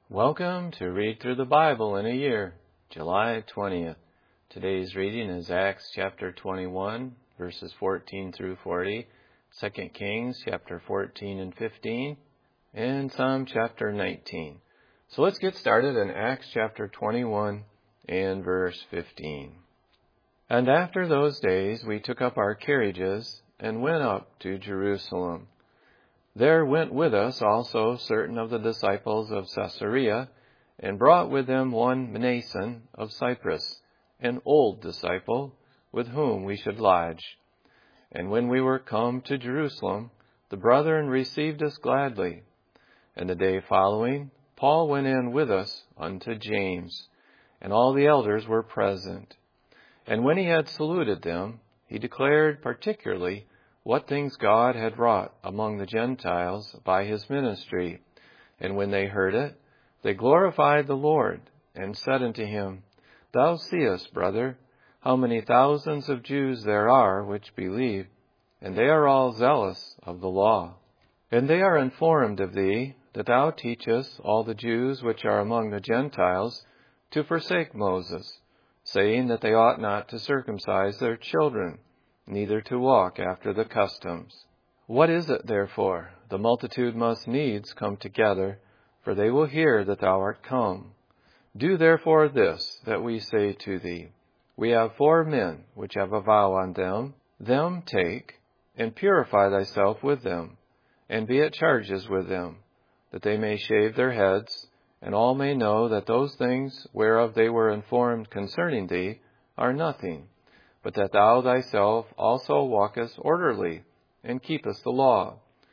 Welcome to Read Through the Bible in a Year, July 20th. Today's reading is Acts chapter 21, verses 14 through 40, 2 Kings chapter 14 and 15, and Psalm chapter 19. So let's get started in Acts chapter 21 and verse 15. And after those days we took up our carriages and went up to Jerusalem. There went with us also certain of the disciples of Caesarea, and brought with them one Mnason of Cyprus, an old disciple, with whom we should lodge. And when we were come to Jerusalem, the brethren received us gladly. And the day following, Paul went in with us unto James, and all the elders were present. And when he had saluted them, he declared particularly what things God had wrought among the Gentiles by his ministry. And when they heard it, they glorified the Lord, and said unto him, Thou seest, brother, how many thousands of Jews there are which believe, and they are all zealous of the law. And they are informed of thee, that thou teachest all the Jews which are among the Gentiles to forsake Moses, saying that they ought not to circumcise their children, neither to walk after the customs. What is it, therefore? The multitude must needs come together, for they will hear that thou art come. Do therefore this, that we say to thee, We have 4 men which have a vow on them. Them take, and purify thyself with them, and be at charges with them, that they may shave their heads, and all may know that those things whereof they were informed concerning thee are nothing, but that thou thyself also walkest orderly, and keepest the law.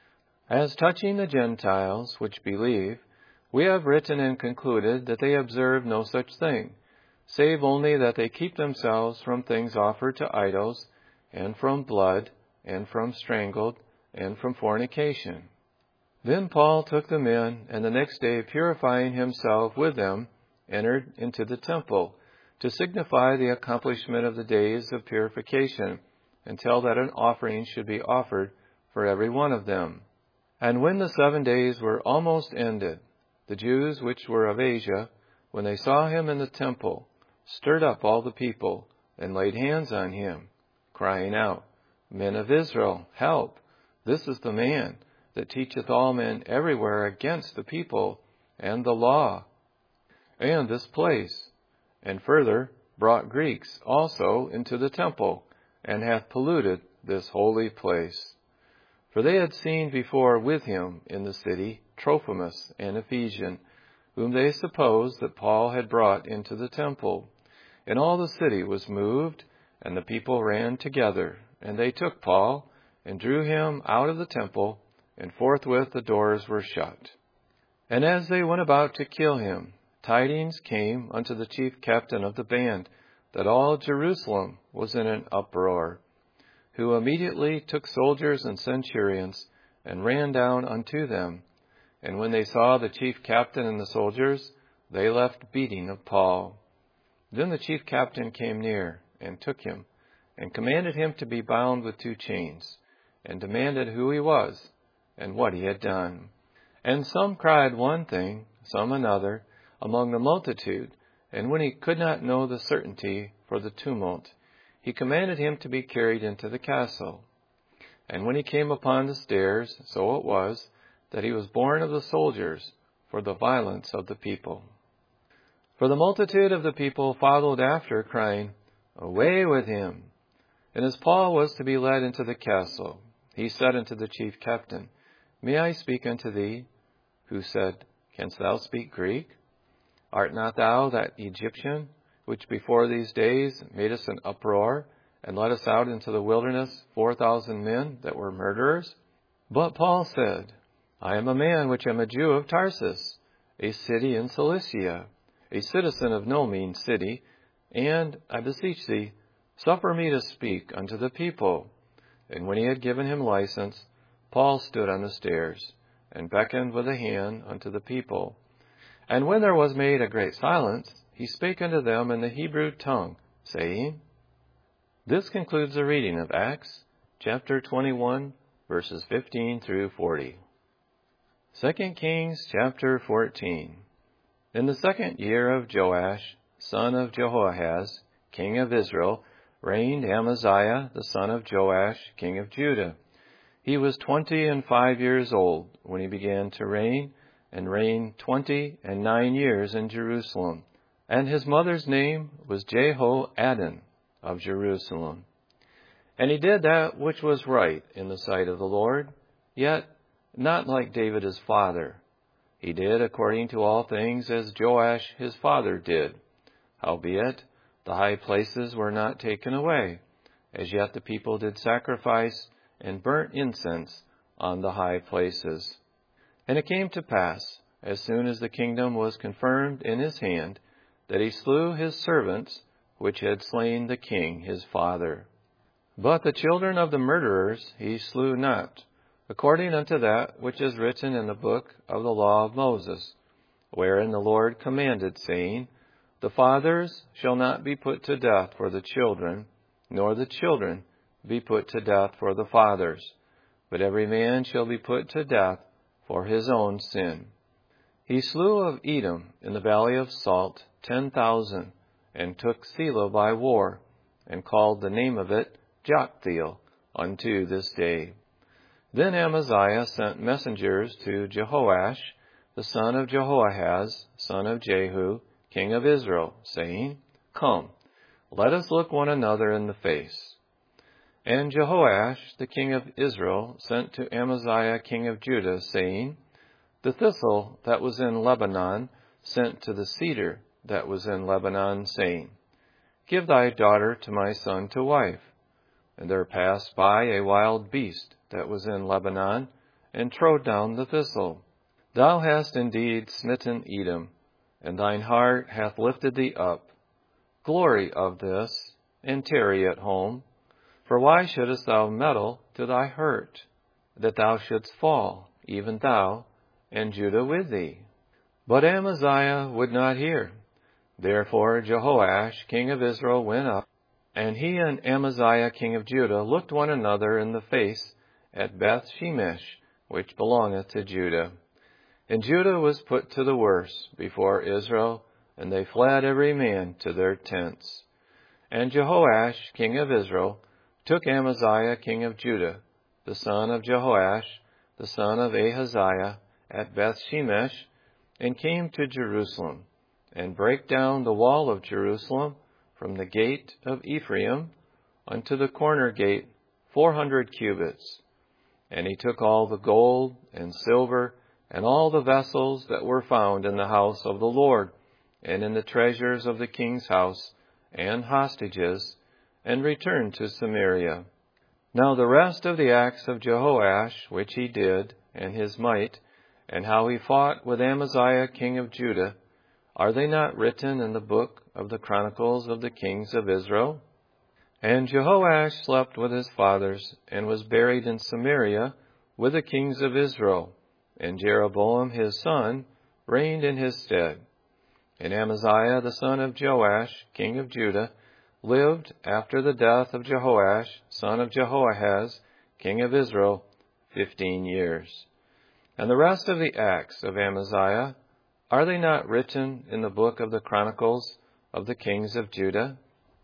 As touching the Gentiles which believe, we have written and concluded that they observe no such thing, save only that they keep themselves from things offered to idols, and from blood, and from strangled, and from fornication. Then Paul took them in, and the next day, purifying himself with them, entered into the temple, to signify the accomplishment of the days of purification, until that an offering should be offered for every one of them. And when the 7 days were almost ended, the Jews which were of Asia, when they saw him in the temple, stirred up all the people, and laid hands on him, crying out, Men of Israel, help! This is the man that teacheth all men everywhere against the people and the law, and this place. And further brought Greeks also into the temple, and hath polluted this holy place. For they had seen before with him in the city Trophimus, an Ephesian, whom they supposed that Paul had brought into the temple. And all the city was moved, and the people ran together, and they took Paul, and drew him out of the temple, and forthwith the doors were shut. And as they went about to kill him, tidings came unto the chief captain of the band, that all Jerusalem was in an uproar, who immediately took soldiers and centurions, and ran down unto them. And when they saw the chief captain and the soldiers, they left beating of Paul. Then the chief captain came near, and took him, and commanded him to be bound with 2 chains, and demanded who he was, and what he had done. And some cried one thing, some another, among the multitude, and when he could not know the certainty for the tumult, he commanded him to be carried into the castle. And when he came upon the stairs, so it was, that he was borne of the soldiers for the violence of the people. For the multitude of the people followed after, crying, Away with him! And as Paul was to be led into the castle, he said unto the chief captain, May I speak unto thee? Who said, Canst thou speak Greek? Art not thou that Egyptian, which before these days made us an uproar, and led us out into the wilderness 4,000 men that were murderers? But Paul said, I am a man which am a Jew of Tarsus, a city in Cilicia, a citizen of no mean city, and, I beseech thee, suffer me to speak unto the people. And when he had given him license, Paul stood on the stairs, and beckoned with a hand unto the people. And when there was made a great silence, he spake unto them in the Hebrew tongue, saying, This concludes the reading of Acts, chapter 21, verses 15 through 40. 2 Kings chapter 14. In the 2nd year of Joash, son of Jehoahaz, king of Israel, reigned Amaziah, the son of Joash, king of Judah. He was 25 years old when he began to reign, and reigned 29 years in Jerusalem. And his mother's name was Jehoaddan of Jerusalem. And he did that which was right in the sight of the Lord, yet not like David his father. He did according to all things as Joash his father did. Howbeit, the high places were not taken away. As yet the people did sacrifice and burnt incense on the high places. And it came to pass, as soon as the kingdom was confirmed in his hand, that he slew his servants which had slain the king his father. But the children of the murderers he slew not, according unto that which is written in the book of the law of Moses, wherein the Lord commanded, saying, The fathers shall not be put to death for the children, nor the children be put to death for the fathers, but every man shall be put to death for his own sin. He slew of Edom in the valley of Salt 10,000, and took Selah by war, and called the name of it Joktheel unto this day. Then Amaziah sent messengers to Jehoash, the son of Jehoahaz, son of Jehu, king of Israel, saying, Come, let us look one another in the face. And Jehoash, the king of Israel, sent to Amaziah, king of Judah, saying, The thistle that was in Lebanon sent to the cedar that was in Lebanon, saying, Give thy daughter to my son to wife. And there passed by a wild beast that was in Lebanon, and trode down the thistle. Thou hast indeed smitten Edom, and thine heart hath lifted thee up. Glory of this, and tarry at home. For why shouldest thou meddle to thy hurt, that thou shouldst fall, even thou, and Judah with thee? But Amaziah would not hear. Therefore Jehoash, king of Israel, went up, and he and Amaziah, king of Judah, looked one another in the face at Beth Shemesh, which belongeth to Judah. And Judah was put to the worse before Israel, and they fled every man to their tents. And Jehoash, king of Israel, took Amaziah, king of Judah, the son of Jehoash, the son of Ahaziah, at Beth Shemesh, and came to Jerusalem, and brake down the wall of Jerusalem from the gate of Ephraim unto the corner gate 400 cubits. And he took all the gold and silver and all the vessels that were found in the house of the Lord, and in the treasures of the king's house, and hostages, and returned to Samaria. Now the rest of the acts of Jehoash, which he did, and his might, and how he fought with Amaziah king of Judah, are they not written in the book of the Chronicles of the kings of Israel? And Jehoash slept with his fathers, and was buried in Samaria with the kings of Israel. And Jeroboam his son reigned in his stead. And Amaziah the son of Joash, king of Judah, lived after the death of Jehoash, son of Jehoahaz, king of Israel, 15 years. And the rest of the acts of Amaziah, are they not written in the book of the Chronicles of the kings of Judah?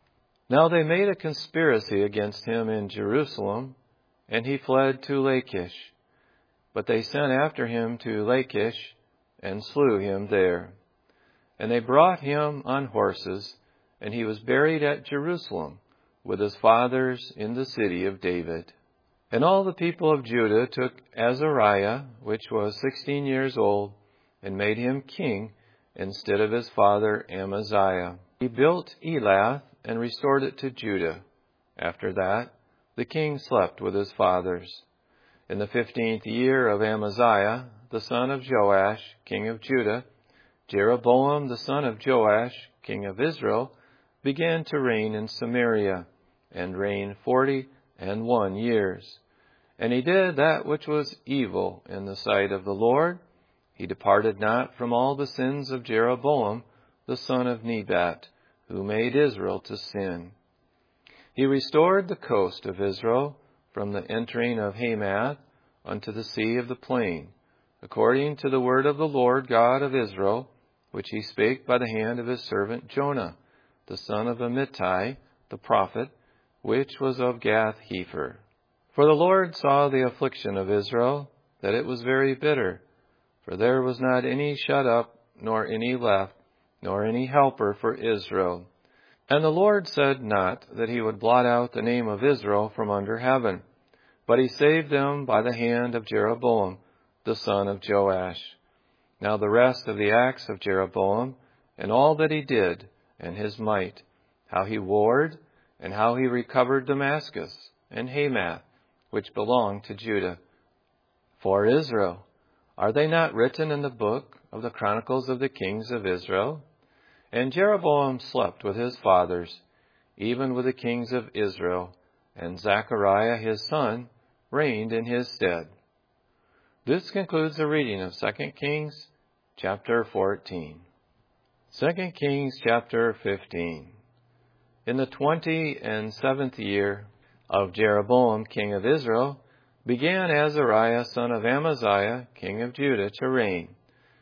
Now they made a conspiracy against him in Jerusalem, and he fled to Lachish. But they sent after him to Lachish, and slew him there. And they brought him on horses, and he was buried at Jerusalem with his fathers in the city of David. And all the people of Judah took Azariah, which was 16 years old, and made him king instead of his father Amaziah. He built Elath and restored it to Judah. After that, the king slept with his fathers. In the 15th year of Amaziah, the son of Joash, king of Judah, Jeroboam the son of Joash, king of Israel, began to reign in Samaria, and reigned 41 years. And he did that which was evil in the sight of the Lord. He departed not from all the sins of Jeroboam the son of Nebat, who made Israel to sin. He restored the coast of Israel from the entering of Hamath unto the sea of the plain, according to the word of the Lord God of Israel, which he spake by the hand of his servant Jonah, the son of Amittai, the prophet, which was of Gath-hepher. For the Lord saw the affliction of Israel, that it was very bitter, for there was not any shut up, nor any left, nor any helper for Israel. And the Lord said not that he would blot out the name of Israel from under heaven, but he saved them by the hand of Jeroboam, the son of Joash. Now the rest of the acts of Jeroboam, and all that he did, and his might, how he warred, and how he recovered Damascus, and Hamath, which belonged to Judah, for Israel, are they not written in the book of the Chronicles of the Kings of Israel? And Jeroboam slept with his fathers, even with the kings of Israel, and Zechariah his son reigned in his stead. This concludes the reading of 2 Kings chapter 14. 2 Kings chapter 15. In the 27th year of Jeroboam king of Israel, began Azariah son of Amaziah king of Judah to reign.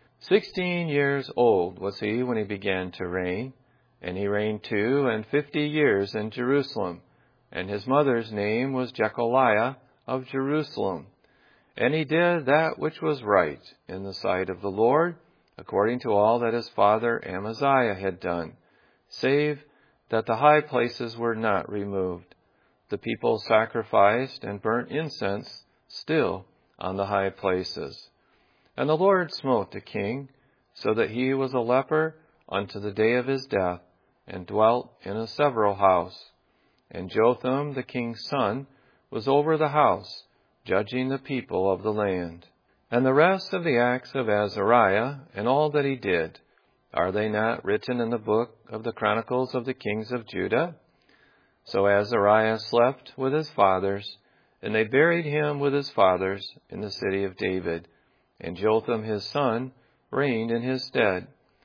16 years old was he when he began to reign, and he reigned 52 years in Jerusalem, and his mother's name was Jecholiah of Jerusalem. And he did that which was right in the sight of the Lord, according to all that his father Amaziah had done, save that the high places were not removed. The people sacrificed and burnt incense still on the high places. And the Lord smote the king, so that he was a leper unto the day of his death, and dwelt in a several house. And Jotham the king's son was over the house, judging the people of the land. And the rest of the acts of Azariah, and all that he did, are they not written in the book of the Chronicles of the Kings of Judah? So Azariah slept with his fathers, and they buried him with his fathers in the city of David. And Jotham his son reigned in his stead.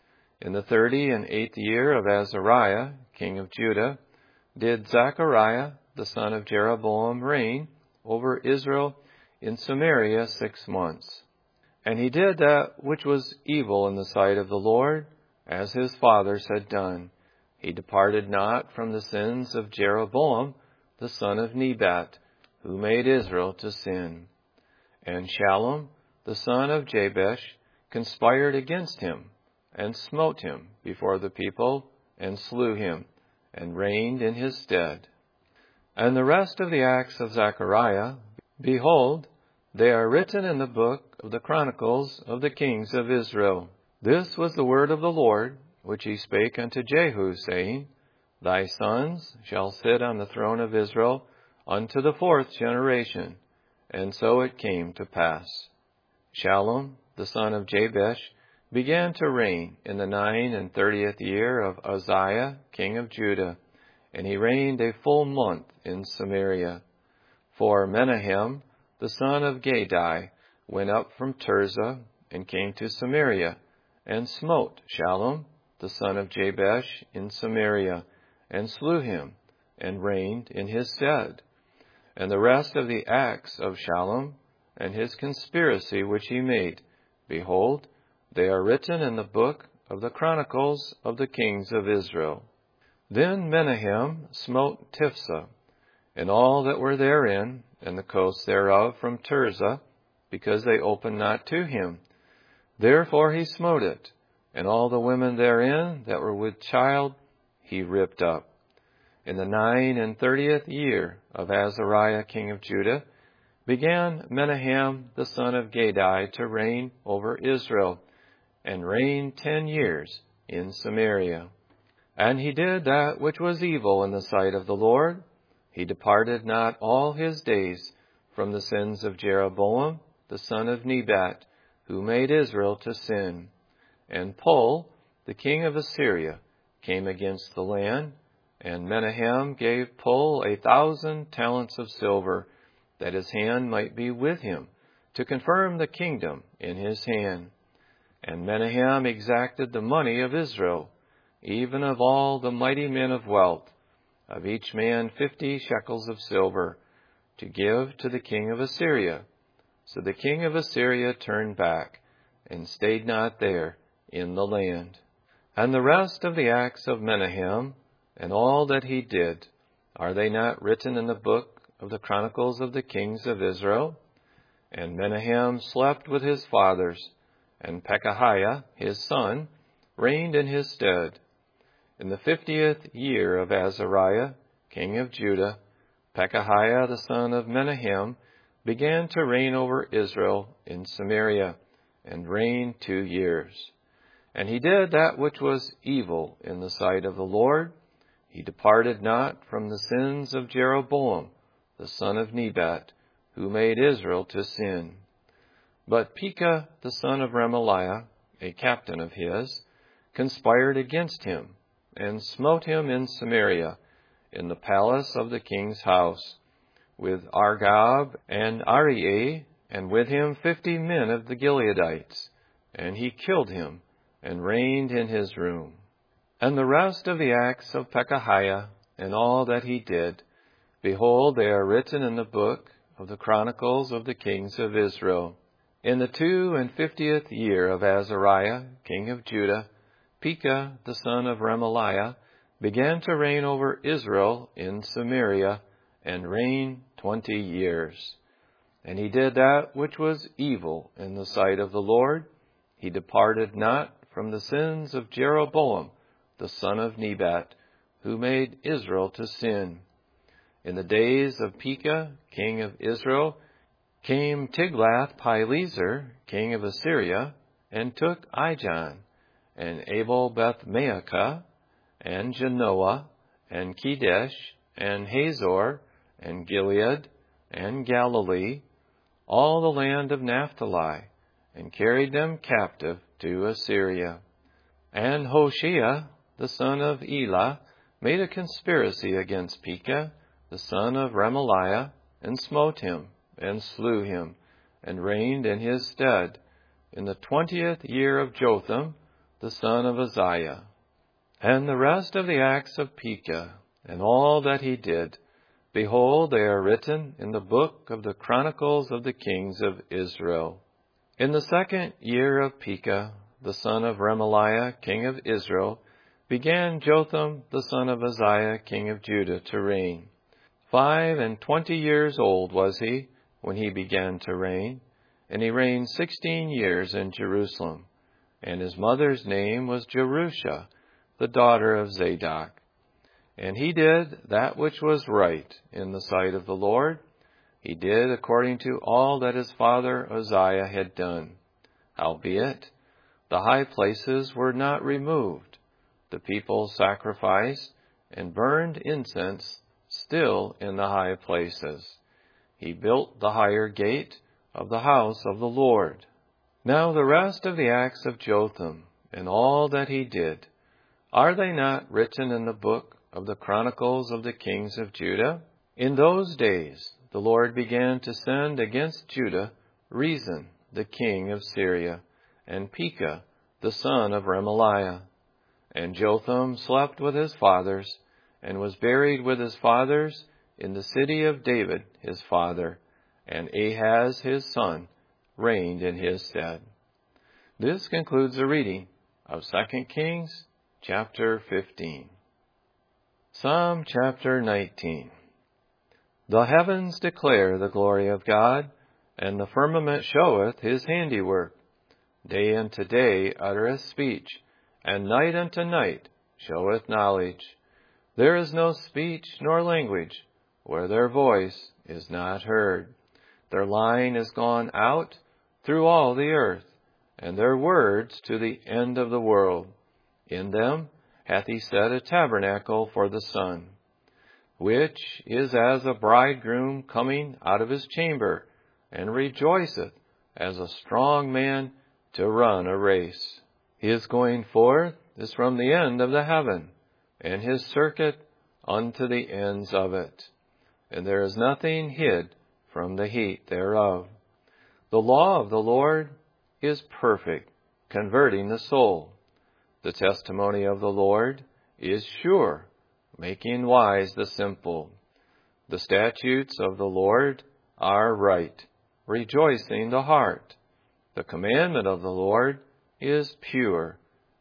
In the 38th year of Azariah, king of Judah, did Zechariah the son of Jeroboam reign over Israel in Samaria 6 months. And he did that which was evil in the sight of the Lord, as his fathers had done. He departed not from the sins of Jeroboam the son of Nebat, who made Israel to sin. And Shallum the son of Jabesh conspired against him, and smote him before the people, and slew him, and reigned in his stead. And the rest of the acts of Zechariah, behold, they are written in the book of the Chronicles of the Kings of Israel. This was the word of the Lord, which he spake unto Jehu, saying, Thy sons shall sit on the throne of Israel unto the 4th generation. And so it came to pass. Shallum, the son of Jabesh, began to reign in the 39th year of Uzziah, king of Judah, and he reigned a full month in Samaria. For Menahem, the son of Gadai, went up from Tirzah, and came to Samaria, and smote Shallum, the son of Jabesh, in Samaria, and slew him, and reigned in his stead. And the rest of the acts of Shallum, and his conspiracy which he made, behold, they are written in the book of the Chronicles of the Kings of Israel. Then Menahem smote Tiphsah, and all that were therein, and the coasts thereof from Tirzah, because they opened not to him. Therefore he smote it, and all the women therein that were with child he ripped up. In the 39th year of Azariah king of Judah, began Menahem the son of Gadai to reign over Israel, and reigned 10 years in Samaria. And he did that which was evil in the sight of the Lord. He departed not all his days from the sins of Jeroboam the son of Nebat, who made Israel to sin. And Pul, the king of Assyria, came against the land, and Menahem gave Pul 1,000 talents of silver, that his hand might be with him, to confirm the kingdom in his hand. And Menahem exacted the money of Israel, even of all the mighty men of wealth, of each man 50 shekels of silver, to give to the king of Assyria. So the king of Assyria turned back, and stayed not there in the land. And the rest of the acts of Menahem, and all that he did, are they not written in the book of the Chronicles of the Kings of Israel? And Menahem slept with his fathers, and Pekahiah, his son, reigned in his stead. In the 50th year of Azariah, king of Judah, Pekahiah the son of Menahem began to reign over Israel in Samaria, and reigned 2 years. And he did that which was evil in the sight of the Lord. He departed not from the sins of Jeroboam, the son of Nebat, who made Israel to sin. But Pekah the son of Remaliah, a captain of his, conspired against him, and smote him in Samaria, in the palace of the king's house, with Argob and Arieh, and with him 50 men of the Gileadites. And he killed him, and reigned in his room. And the rest of the acts of Pekahiah, and all that he did, behold, they are written in the book of the Chronicles of the Kings of Israel. In the 52nd year of Azariah, king of Judah, Pekah the son of Remaliah began to reign over Israel in Samaria, and reigned 20 years. And he did that which was evil in the sight of the Lord. He departed not from the sins of Jeroboam, the son of Nebat, who made Israel to sin. In the days of Pekah, king of Israel, came Tiglath-Pileser, king of Assyria, and took Ijon, and Abel-Beth-Maachah, and Genoa, and Kedesh, and Hazor, and Gilead, and Galilee, all the land of Naphtali, and carried them captive to Assyria. And Hoshea, the son of Elah, made a conspiracy against Pekah, the son of Remaliah, and smote him, and slew him, and reigned in his stead, in the 20th year of Jotham, the son of Uzziah. And the rest of the acts of Pekah, and all that he did, behold, they are written in the book of the Chronicles of the Kings of Israel. In the 2nd year of Pekah, the son of Remaliah, king of Israel, began Jotham, the son of Uzziah, king of Judah, to reign. 25 years old was he when he began to reign, and he reigned 16 years in Jerusalem. And his mother's name was Jerusha, the daughter of Zadok. And he did that which was right in the sight of the Lord. He did according to all that his father Uzziah had done. Howbeit, the high places were not removed. The people sacrificed and burned incense still in the high places. He built the higher gate of the house of the Lord. Now the rest of the acts of Jotham, and all that he did, are they not written in the book of the Chronicles of the Kings of Judah? In those days the Lord began to send against Judah Rezin, the king of Syria, and Pekah, the son of Remaliah. And Jotham slept with his fathers, and was buried with his fathers in the city of David his father, and Ahaz his son reigned in his stead. This concludes the reading of 2 Kings chapter 15. Psalm chapter 19. The heavens declare the glory of God, and the firmament showeth his handiwork. Day unto day uttereth speech, and night unto night showeth knowledge. There is no speech nor language where their voice is not heard. Their line is gone out through all the earth, and their words to the end of the world. In them hath he set a tabernacle for the sun, which is as a bridegroom coming out of his chamber, and rejoiceth as a strong man to run a race. His going forth is from the end of the heaven, and his circuit unto the ends of it. And there is nothing hid from the heat thereof. The law of the Lord is perfect, converting the soul. The testimony of the Lord is sure, making wise the simple. The statutes of the Lord are right, rejoicing the heart. The commandment of the Lord is pure,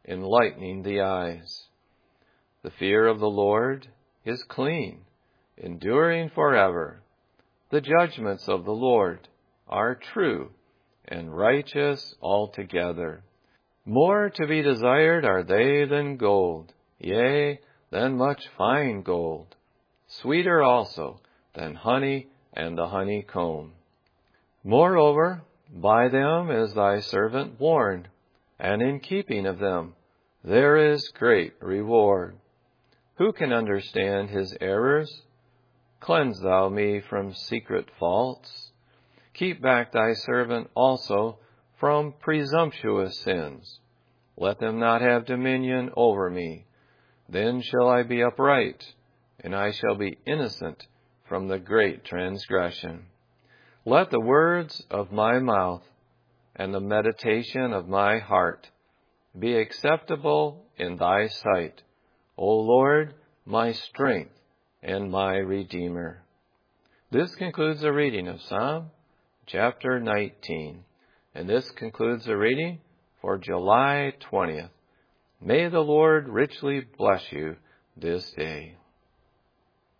enlightening the eyes. The fear of the Lord is clean, enduring forever. The judgments of the Lord are true and righteous altogether. More to be desired are they than gold, yea, than much fine gold. Sweeter also than honey and the honeycomb. Moreover, by them is thy servant warned, and in keeping of them there is great reward. Who can understand his errors? Cleanse thou me from secret faults. Keep back thy servant also from presumptuous sins. Let them not have dominion over me. Then shall I be upright, and I shall be innocent from the great transgression. Let the words of my mouth and the meditation of my heart be acceptable in thy sight, O Lord, my strength and my Redeemer. This concludes the reading of Psalm chapter 19, and this concludes the reading for July 20th. May the Lord richly bless you this day.